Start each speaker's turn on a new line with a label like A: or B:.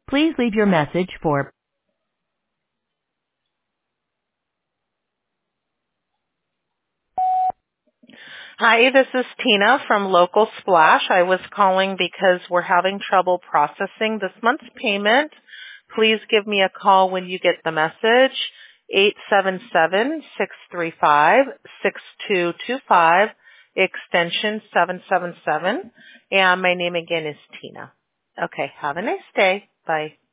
A: Please leave your message for
B: Hi, this is Tina from Local Splash. I was calling because we're having trouble processing this month's payment. Please give me a call when you get the message, 877-635-6225, extension 777. And my name again is Tina. Okay, have a nice day. Bye.